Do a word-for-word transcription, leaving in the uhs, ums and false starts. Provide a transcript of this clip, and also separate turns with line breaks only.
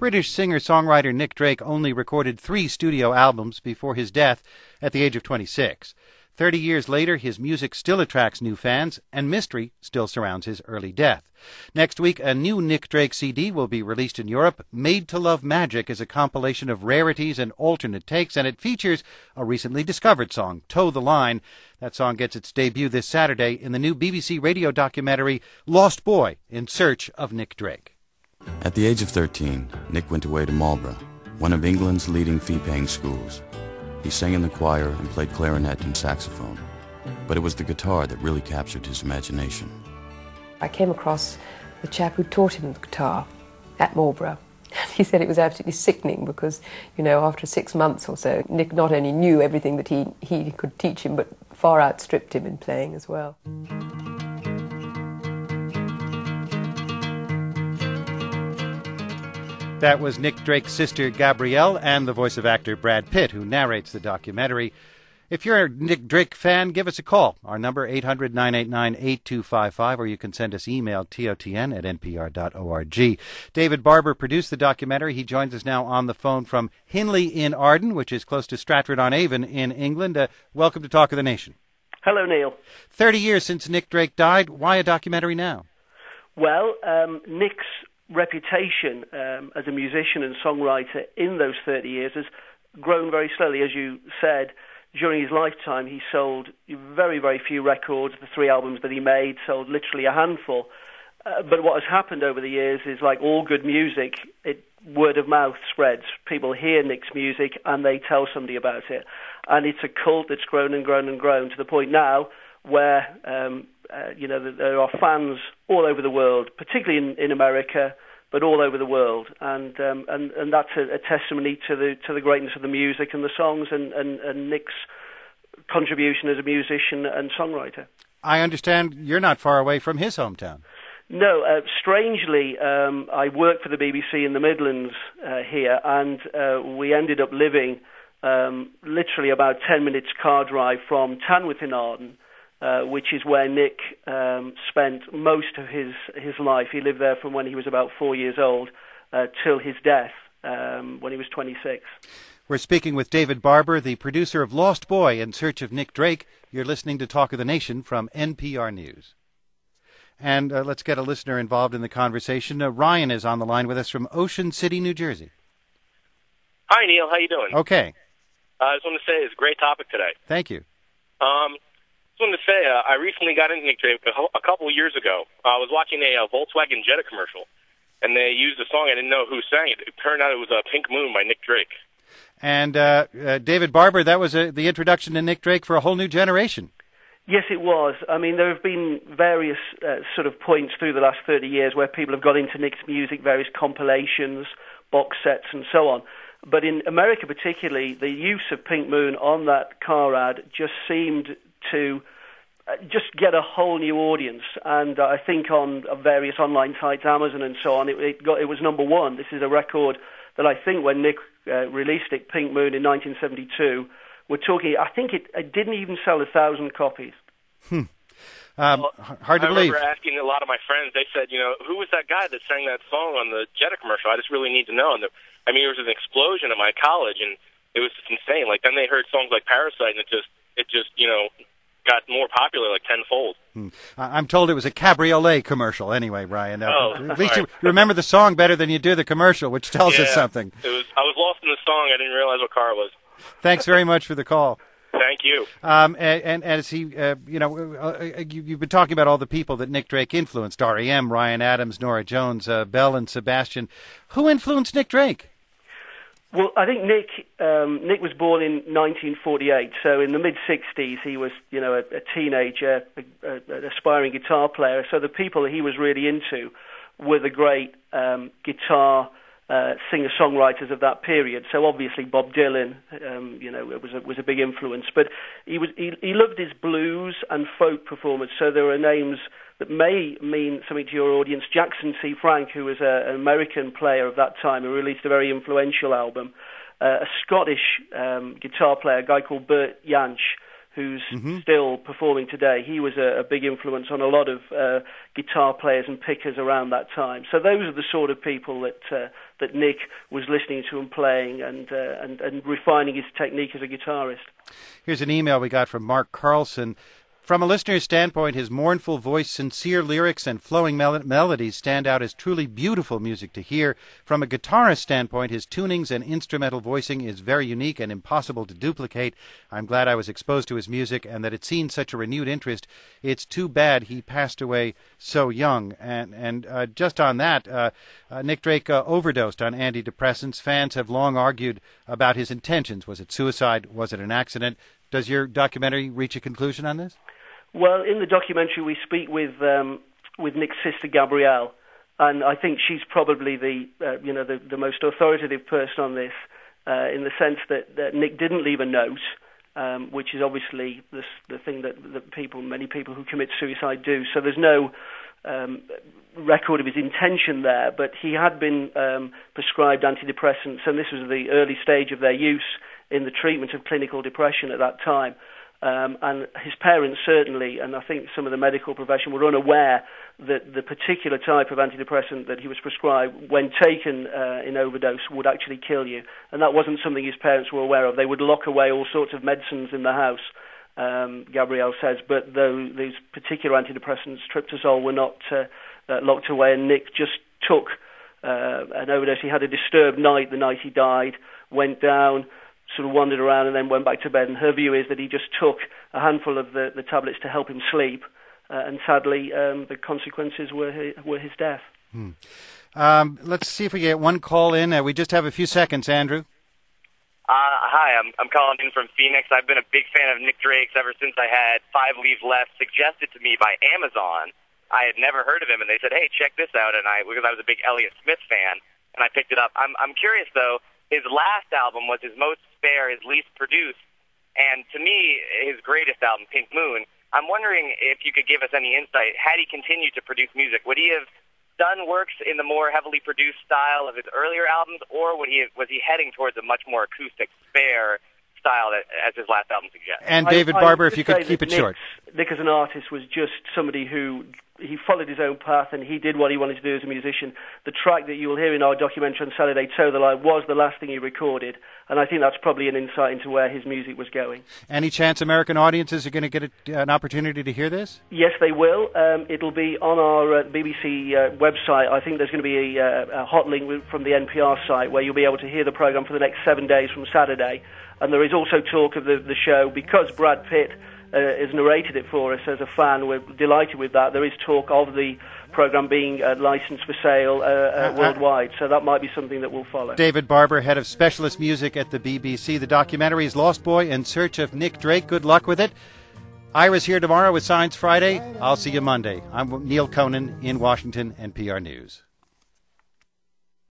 British singer-songwriter Nick Drake only recorded three studio albums before his death at the age of twenty-six. Thirty years later, his music still attracts new fans, and mystery still surrounds his early death. Next week, a new Nick Drake C D will be released in Europe. Made to Love Magic is a compilation of rarities and alternate takes, and it features a recently discovered song, Toe the Line. That song gets its debut this Saturday in the new B B C radio documentary Lost Boy, in Search of Nick Drake.
At the age of thirteen, Nick went away to Marlborough, one of England's leading fee-paying schools. He sang in the choir and played clarinet and saxophone, but it was the guitar that really captured his imagination.
I came across the chap who taught him the guitar at Marlborough. He said it was absolutely sickening because, you know, after six months or so, Nick not only knew everything that he, he could teach him, but far outstripped him in playing as well.
That was Nick Drake's sister, Gabrielle, and the voice of actor Brad Pitt, who narrates the documentary. If you're a Nick Drake fan, give us a call. Our number, eight hundred, nine eight nine, eight two five five, or you can send us email, totn at n p r dot org. David Barber produced the documentary. He joins us now on the phone from Hinley in Arden, which is close to Stratford-on-Avon in England. Uh, welcome to Talk of the Nation.
Hello, Neil.
Thirty years since Nick Drake died. Why a documentary now?
Well, um, Nick's reputation um, as a musician and songwriter in those thirty years has grown very slowly. As you said, during his lifetime he sold very, very few records. The three albums that he made sold literally a handful. Uh, but what has happened over the years is, like all good music, it word of mouth spreads. People hear Nick's music and they tell somebody about it. And it's a cult that's grown and grown and grown to the point now where um, uh, you know, there are fans all over the world, particularly in, in America, but all over the world, and um, and and that's a, a testimony to the to the greatness of the music and the songs, and, and, and Nick's contribution as a musician and songwriter.
I understand you're not far away from his hometown.
No, uh, strangely, um, I work for the B B C in the Midlands uh, here, and uh, we ended up living um, literally about ten minutes car drive from Tanworth in Arden, Uh, which is where Nick um, spent most of his, his life. He lived there from when he was about four years old uh, till his death um, when he was twenty-six.
We're speaking with David Barber, the producer of Lost Boy, in Search of Nick Drake. You're listening to Talk of the Nation from N P R News. And uh, let's get a listener involved in the conversation. Uh, Ryan is on the line with us from Ocean City, New Jersey.
Hi, Neil. How you doing?
Okay.
Uh, I just want to say it's a great topic today.
Thank you.
Um, I just wanted to say uh, I recently got into Nick Drake a, ho- a couple of years ago. Uh, I was watching a uh, Volkswagen Jetta commercial, and they used a song. I didn't know who sang it. It turned out it was uh, Pink Moon by Nick Drake.
And uh, uh, David Barber, that was uh, the introduction to Nick Drake for a whole new generation.
Yes, it was. I mean, there have been various uh, sort of points through the last thirty years where people have got into Nick's music, various compilations, box sets, and so on. But in America particularly, the use of Pink Moon on that car ad just seemed to uh, just get a whole new audience. And uh, I think on uh, various online sites, Amazon and so on, it, it, got, it was number one. This is a record that I think when Nick uh, released it, Pink Moon, in nineteen seventy-two, we're talking, I think it, it didn't even sell a thousand copies.
Hmm. Um,
well,
hard to
I
believe.
I remember asking a lot of my friends, they said, you know, who was that guy that sang that song on the Jetta commercial? I just really need to know. And the, I mean, it was an explosion at my college, and it was just insane. Like, then they heard songs like Parasite, and it just, it just, you know, got more popular, like tenfold.
Hmm. I'm told it was a cabriolet commercial anyway, Brian. Uh,
oh,
at least
right.
you remember the song better than you do the commercial, which tells
yeah,
us something.
It was, I was lost in the song. I didn't realize what car it was.
Thanks very much for the call.
Thank you.
Um, and, and as he, uh, you know, uh, you, you've been talking about all the people that Nick Drake influenced: R E M, Ryan Adams, Norah Jones, uh, Belle, and Sebastian. Who influenced Nick Drake?
Well, I think Nick um, Nick was born in nineteen forty-eight, so in the mid sixties he was, you know, a, a teenager, a, a, an aspiring guitar player. So the people that he was really into were the great um, guitar uh, singer-songwriters of that period. So obviously Bob Dylan, um, you know, was a, was a big influence. But he was he, he loved his blues and folk performance. So there are names that may mean something to your audience. Jackson C. Frank, who was a, an American player of that time, who released a very influential album. Uh, a Scottish um, guitar player, a guy called Bert Jansch, who's mm-hmm. still performing today. He was a, a big influence on a lot of uh, guitar players and pickers around that time. So those are the sort of people that uh, that Nick was listening to and playing and, uh, and, and refining his technique as a guitarist.
Here's an email we got from Mark Carlson. From a listener's standpoint, his mournful voice, sincere lyrics, and flowing mel- melodies stand out as truly beautiful music to hear. From a guitarist standpoint, his tunings and instrumental voicing is very unique and impossible to duplicate. I'm glad I was exposed to his music and that it's seen such a renewed interest. It's too bad he passed away so young. And, and uh, just on that, uh, uh, Nick Drake uh, overdosed on antidepressants. Fans have long argued about his intentions. Was it suicide? Was it an accident? Does your documentary reach a conclusion on this?
Well, in the documentary, we speak with um, with Nick's sister Gabrielle, and I think she's probably the uh, you know the, the most authoritative person on this, uh, in the sense that, that Nick didn't leave a note, um, which is obviously the, the thing that, that people, many people who commit suicide do. So there's no um, record of his intention there, but he had been um, prescribed antidepressants, and this was the early stage of their use in the treatment of clinical depression at that time. Um, and his parents certainly, and I think some of the medical profession, were unaware that the particular type of antidepressant that he was prescribed, when taken uh, in overdose, would actually kill you. And that wasn't something his parents were aware of. They would lock away all sorts of medicines in the house, um, Gabrielle says, but though these particular antidepressants, tryptazole, were not uh, uh, locked away, and Nick just took uh, an overdose. He had a disturbed night the night he died, went down, sort of wandered around and then went back to bed, and her view is that he just took a handful of the, the tablets to help him sleep, uh, and sadly um, the consequences were his, were his death.
Hmm. Um, let's see if we get one call in. Uh, we just have a few seconds, Andrew.
Uh, hi, I'm, I'm calling in from Phoenix. I've been a big fan of Nick Drake's ever since I had Five Leaves Left suggested to me by Amazon. I had never heard of him, and they said, hey, check this out, and I because I was a big Elliott Smith fan, and I picked it up. I'm, I'm curious, though. His last album was his most spare, his least produced, and to me, his greatest album, Pink Moon. I'm wondering if you could give us any insight. Had he continued to produce music, would he have done works in the more heavily produced style of his earlier albums, or would he was he heading towards a much more acoustic, spare style that, as his last album suggests?
And David
I,
Barber,
I
if you could keep it
Nick's,
short.
Nick, as an artist, was just somebody who he followed his own path and he did what he wanted to do as a musician. The track that you will hear in our documentary on Saturday, Toe the Line, was the last thing he recorded, and I think that's probably an insight into where his music was going. Any
chance American audiences are going to get a, an opportunity to hear this?
Yes, they will. Um, it'll be on our uh, B B C uh, website. I think there's going to be a, a hot link from the N P R site where you'll be able to hear the programme for the next seven days from Saturday. And there is also talk of the, the show, because Brad Pitt Uh, has narrated it for us as a fan. We're delighted with that. There is talk of the programme being uh, licensed for sale uh, uh, worldwide, so that might be something that will follow.
David Barber, head of specialist music at the B B C. The documentary is Lost Boy in Search of Nick Drake. Good luck with it. Ira's here tomorrow with Science Friday. I'll see you Monday. I'm Neil Conan in Washington, N P R News.